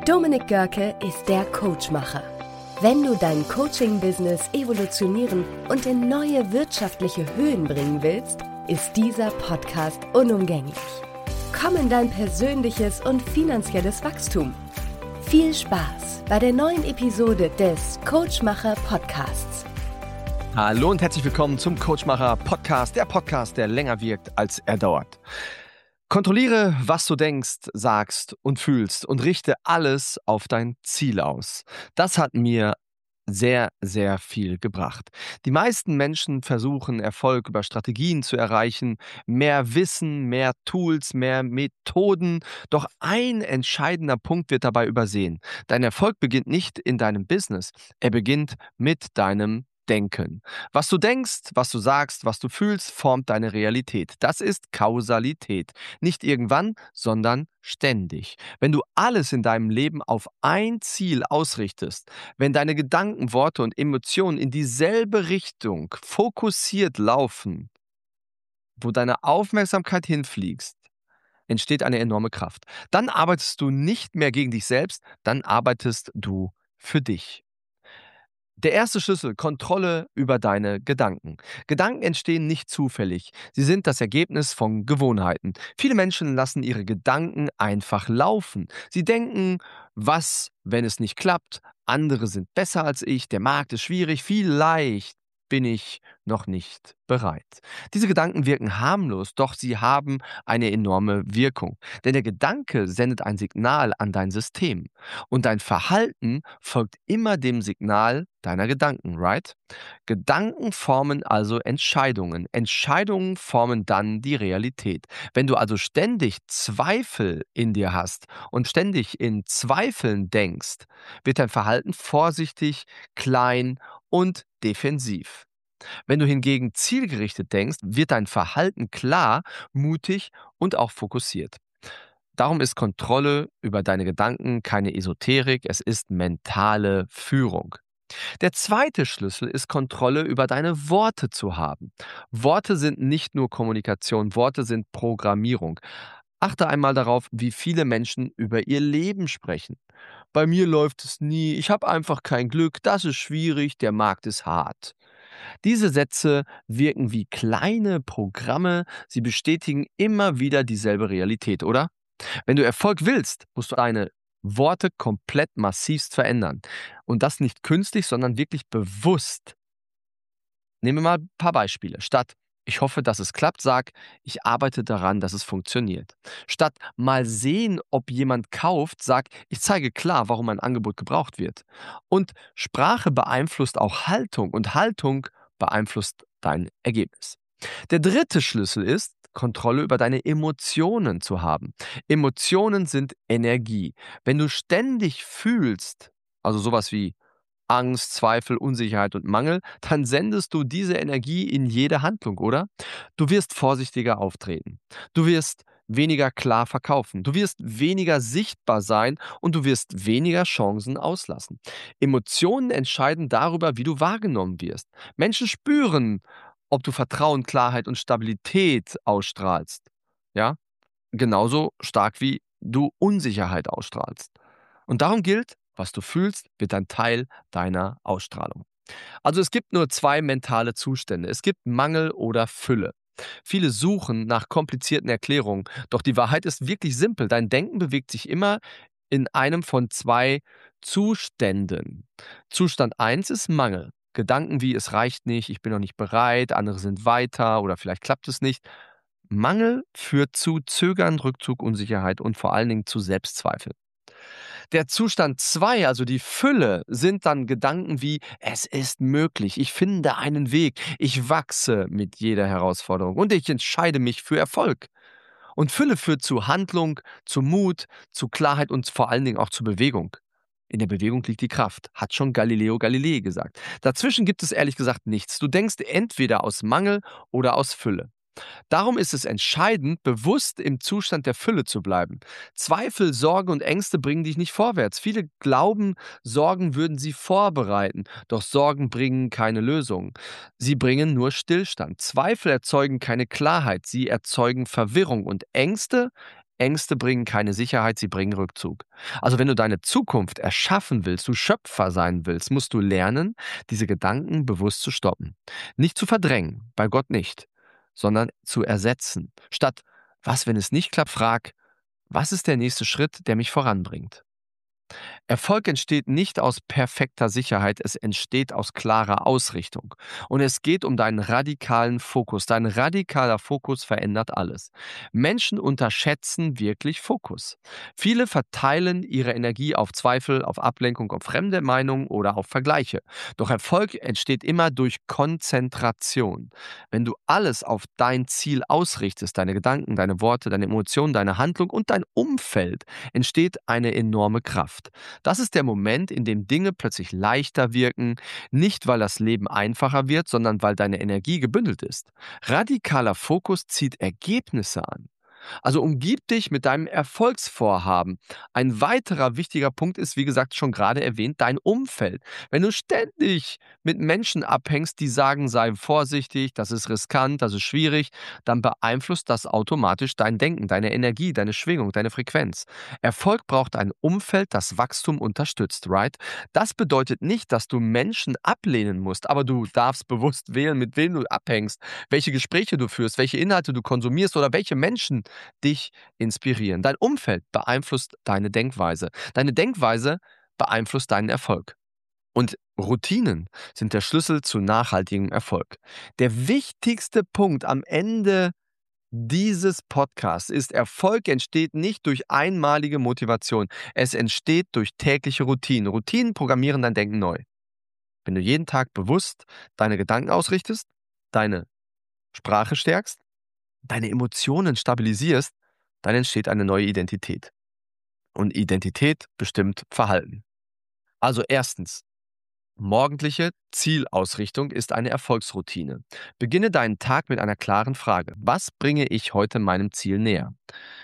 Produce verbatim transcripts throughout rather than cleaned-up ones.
Dominik Görke ist der Coachmacher. Wenn du dein Coaching-Business evolutionieren und in neue wirtschaftliche Höhen bringen willst, ist dieser Podcast unumgänglich. Komm in dein persönliches und finanzielles Wachstum. Viel Spaß bei der neuen Episode des Coachmacher Podcasts. Hallo und herzlich willkommen zum Coachmacher Podcast, der Podcast, der länger wirkt, als er dauert. Kontrolliere, was du denkst, sagst und fühlst und richte alles auf dein Ziel aus. Das hat mir sehr, sehr viel gebracht. Die meisten Menschen versuchen, Erfolg über Strategien zu erreichen, mehr Wissen, mehr Tools, mehr Methoden. Doch ein entscheidender Punkt wird dabei übersehen. Dein Erfolg beginnt nicht in deinem Business, er beginnt mit deinem Denken. Was du denkst, was du sagst, was du fühlst, formt deine Realität. Das ist Kausalität. Nicht irgendwann, sondern ständig. Wenn du alles in deinem Leben auf ein Ziel ausrichtest, wenn deine Gedanken, Worte und Emotionen in dieselbe Richtung fokussiert laufen, wo deine Aufmerksamkeit hinfliegst, entsteht eine enorme Kraft. Dann arbeitest du nicht mehr gegen dich selbst, dann arbeitest du für dich. Der erste Schlüssel: Kontrolle über deine Gedanken. Gedanken entstehen nicht zufällig. Sie sind das Ergebnis von Gewohnheiten. Viele Menschen lassen ihre Gedanken einfach laufen. Sie denken, was, wenn es nicht klappt? Andere sind besser als ich, der Markt ist schwierig, vielleicht bin ich noch nicht bereit. Diese Gedanken wirken harmlos, doch sie haben eine enorme Wirkung. Denn der Gedanke sendet ein Signal an dein System. Und dein Verhalten folgt immer dem Signal deiner Gedanken, right? Gedanken formen also Entscheidungen. Entscheidungen formen dann die Realität. Wenn du also ständig Zweifel in dir hast und ständig in Zweifeln denkst, wird dein Verhalten vorsichtig, klein und defensiv. Wenn du hingegen zielgerichtet denkst, wird dein Verhalten klar, mutig und auch fokussiert. Darum ist Kontrolle über deine Gedanken keine Esoterik, es ist mentale Führung. Der zweite Schlüssel ist, Kontrolle über deine Worte zu haben. Worte sind nicht nur Kommunikation, Worte sind Programmierung. Achte einmal darauf, wie viele Menschen über ihr Leben sprechen. Bei mir läuft es nie, ich habe einfach kein Glück, das ist schwierig, der Markt ist hart. Diese Sätze wirken wie kleine Programme, sie bestätigen immer wieder dieselbe Realität, oder? Wenn du Erfolg willst, musst du deine Worte komplett massivst verändern. Und das nicht künstlich, sondern wirklich bewusst. Nehmen wir mal ein paar Beispiele. Statt „Ich hoffe, dass es klappt", sag „Ich arbeite daran, dass es funktioniert." Statt „Mal sehen, ob jemand kauft", sag „Ich zeige klar, warum ein Angebot gebraucht wird." Und Sprache beeinflusst auch Haltung und Haltung beeinflusst dein Ergebnis. Der dritte Schlüssel ist, Kontrolle über deine Emotionen zu haben. Emotionen sind Energie. Wenn du ständig fühlst, also sowas wie Angst, Zweifel, Unsicherheit und Mangel, dann sendest du diese Energie in jede Handlung, oder? Du wirst vorsichtiger auftreten. Du wirst weniger klar verkaufen. Du wirst weniger sichtbar sein und du wirst weniger Chancen auslassen. Emotionen entscheiden darüber, wie du wahrgenommen wirst. Menschen spüren, ob du Vertrauen, Klarheit und Stabilität ausstrahlst. Ja? Genauso stark wie du Unsicherheit ausstrahlst. Und darum gilt, was du fühlst, wird ein Teil deiner Ausstrahlung. Also es gibt nur zwei mentale Zustände. Es gibt Mangel oder Fülle. Viele suchen nach komplizierten Erklärungen, doch die Wahrheit ist wirklich simpel. Dein Denken bewegt sich immer in einem von zwei Zuständen. Zustand eins ist Mangel. Gedanken wie „Es reicht nicht, ich bin noch nicht bereit, andere sind weiter" oder „Vielleicht klappt es nicht." Mangel führt zu Zögern, Rückzug, Unsicherheit und vor allen Dingen zu Selbstzweifeln. Der Zustand zwei, also die Fülle, sind dann Gedanken wie „Es ist möglich, ich finde einen Weg, ich wachse mit jeder Herausforderung und ich entscheide mich für Erfolg." Und Fülle führt zu Handlung, zu Mut, zu Klarheit und vor allen Dingen auch zu Bewegung. In der Bewegung liegt die Kraft, hat schon Galileo Galilei gesagt. Dazwischen gibt es ehrlich gesagt nichts. Du denkst entweder aus Mangel oder aus Fülle. Darum ist es entscheidend, bewusst im Zustand der Fülle zu bleiben. Zweifel, Sorgen und Ängste bringen dich nicht vorwärts. Viele glauben, Sorgen würden sie vorbereiten, doch Sorgen bringen keine Lösung. Sie bringen nur Stillstand. Zweifel erzeugen keine Klarheit, sie erzeugen Verwirrung und Ängste Ängste bringen keine Sicherheit, sie bringen Rückzug. Also wenn du deine Zukunft erschaffen willst, du Schöpfer sein willst, musst du lernen, diese Gedanken bewusst zu stoppen. Nicht zu verdrängen, bei Gott nicht, sondern zu ersetzen. Statt, was, wenn es nicht klappt, frag, was ist der nächste Schritt, der mich voranbringt? Erfolg entsteht nicht aus perfekter Sicherheit, es entsteht aus klarer Ausrichtung. Und es geht um deinen radikalen Fokus. Dein radikaler Fokus verändert alles. Menschen unterschätzen wirklich Fokus. Viele verteilen ihre Energie auf Zweifel, auf Ablenkung, auf fremde Meinungen oder auf Vergleiche. Doch Erfolg entsteht immer durch Konzentration. Wenn du alles auf dein Ziel ausrichtest, deine Gedanken, deine Worte, deine Emotionen, deine Handlung und dein Umfeld, entsteht eine enorme Kraft. Das ist der Moment, in dem Dinge plötzlich leichter wirken, nicht weil das Leben einfacher wird, sondern weil deine Energie gebündelt ist. Radikaler Fokus zieht Ergebnisse an. Also umgib dich mit deinem Erfolgsvorhaben. Ein weiterer wichtiger Punkt ist, wie gesagt, schon gerade erwähnt, dein Umfeld. Wenn du ständig mit Menschen abhängst, die sagen, sei vorsichtig, das ist riskant, das ist schwierig, dann beeinflusst das automatisch dein Denken, deine Energie, deine Schwingung, deine Frequenz. Erfolg braucht ein Umfeld, das Wachstum unterstützt, right? Das bedeutet nicht, dass du Menschen ablehnen musst, aber du darfst bewusst wählen, mit wem du abhängst, welche Gespräche du führst, welche Inhalte du konsumierst oder welche Menschen dich inspirieren. Dein Umfeld beeinflusst deine Denkweise. Deine Denkweise beeinflusst deinen Erfolg. Und Routinen sind der Schlüssel zu nachhaltigem Erfolg. Der wichtigste Punkt am Ende dieses Podcasts ist, Erfolg entsteht nicht durch einmalige Motivation. Es entsteht durch tägliche Routinen. Routinen programmieren dein Denken neu. Wenn du jeden Tag bewusst deine Gedanken ausrichtest, deine Sprache stärkst, deine Emotionen stabilisierst, dann entsteht eine neue Identität. Und Identität bestimmt Verhalten. Also erstens, morgendliche Zielausrichtung ist eine Erfolgsroutine. Beginne deinen Tag mit einer klaren Frage. Was bringe ich heute meinem Ziel näher?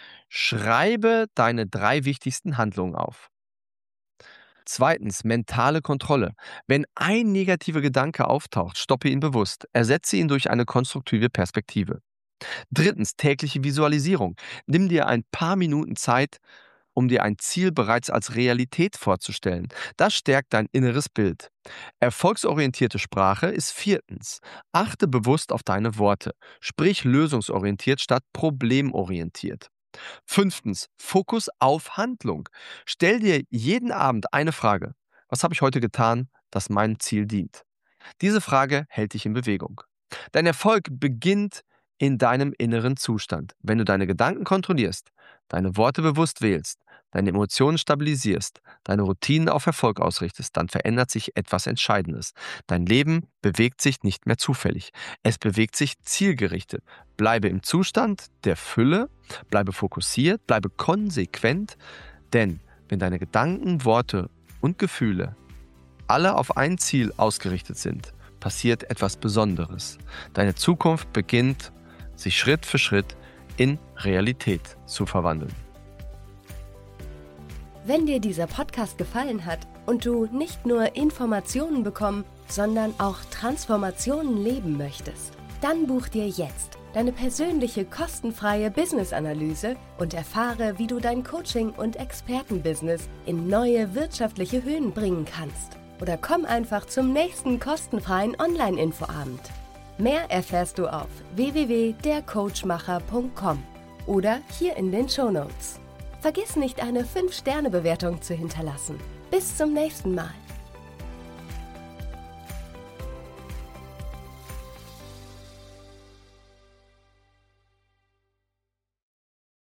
Schreibe deine drei wichtigsten Handlungen auf. Zweitens, mentale Kontrolle. Wenn ein negativer Gedanke auftaucht, stoppe ihn bewusst. Ersetze ihn durch eine konstruktive Perspektive. Drittens, tägliche Visualisierung. Nimm dir ein paar Minuten Zeit, um dir ein Ziel bereits als Realität vorzustellen. Das stärkt dein inneres Bild. Erfolgsorientierte Sprache ist viertens. Achte bewusst auf deine Worte. Sprich lösungsorientiert statt problemorientiert. Fünftens, Fokus auf Handlung. Stell dir jeden Abend eine Frage. Was habe ich heute getan, das meinem Ziel dient? Diese Frage hält dich in Bewegung. Dein Erfolg beginnt in deinem inneren Zustand. Wenn du deine Gedanken kontrollierst, deine Worte bewusst wählst, deine Emotionen stabilisierst, deine Routinen auf Erfolg ausrichtest, dann verändert sich etwas Entscheidendes. Dein Leben bewegt sich nicht mehr zufällig. Es bewegt sich zielgerichtet. Bleibe im Zustand der Fülle, bleibe fokussiert, bleibe konsequent, denn wenn deine Gedanken, Worte und Gefühle alle auf ein Ziel ausgerichtet sind, passiert etwas Besonderes. Deine Zukunft beginnt, sich Schritt für Schritt in Realität zu verwandeln. Wenn dir dieser Podcast gefallen hat und du nicht nur Informationen bekommen, sondern auch Transformationen leben möchtest, dann buch dir jetzt deine persönliche kostenfreie Business-Analyse und erfahre, wie du dein Coaching- und Expertenbusiness in neue wirtschaftliche Höhen bringen kannst. Oder komm einfach zum nächsten kostenfreien Online-Infoabend. Mehr erfährst du auf w w w punkt der coachmacher punkt com oder hier in den Shownotes. Vergiss nicht, eine fünf Sterne Bewertung zu hinterlassen. Bis zum nächsten Mal.